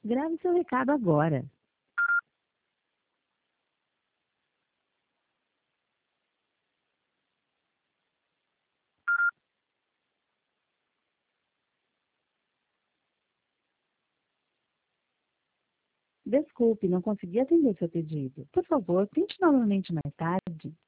Grave seu recado agora. Desculpe, não consegui atender seu pedido. Por favor, tente novamente mais tarde.